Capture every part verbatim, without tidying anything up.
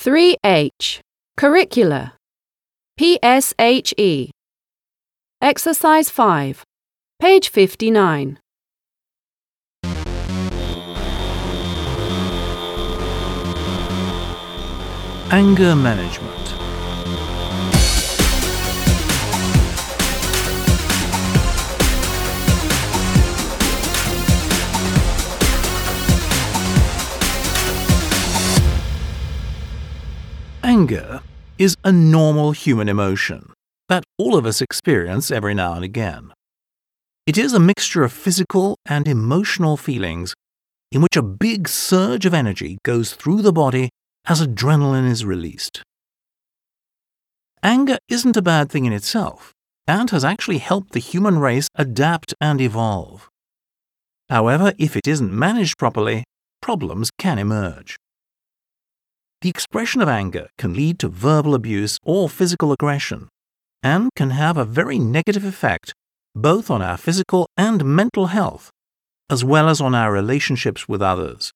three H. Curricula. P S H E. Exercise five. Page fifty-nine. Anger management. Anger is a normal human emotion that all of us experience every now and again. It is a mixture of physical and emotional feelings in which a big surge of energy goes through the body as adrenaline is released. Anger isn't a bad thing in itself and has actually helped the human race adapt and evolve. However, if it isn't managed properly, problems can emerge. The expression of anger can lead to verbal abuse or physical aggression and can have a very negative effect both on our physical and mental health, as well as on our relationships with others.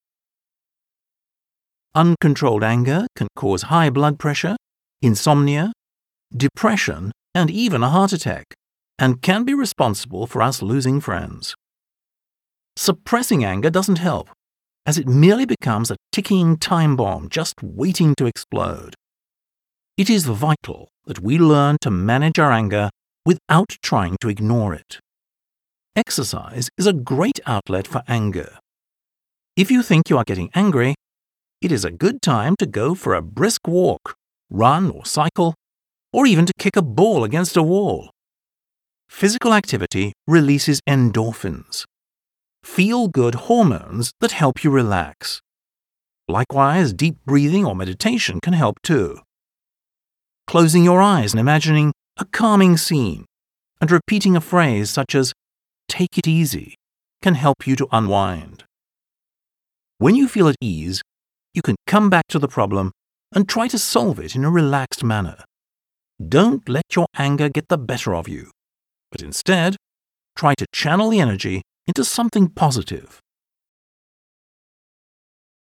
Uncontrolled anger can cause high blood pressure, insomnia, depression, and even a heart attack, and can be responsible for us losing friends. Suppressing anger doesn't help, as it merely becomes a ticking time bomb just waiting to explode. It is vital that we learn to manage our anger without trying to ignore it. Exercise is a great outlet for anger. If you think you are getting angry, it is a good time to go for a brisk walk, run or cycle, or even to kick a ball against a wall. Physical activity releases endorphins, feel-good hormones that help you relax. Likewise, deep breathing or meditation can help too. Closing your eyes and imagining a calming scene and repeating a phrase such as, "Take it easy," can help you to unwind. When you feel at ease, you can come back to the problem and try to solve it in a relaxed manner. Don't let your anger get the better of you, but instead, try to channel the energy into something positive.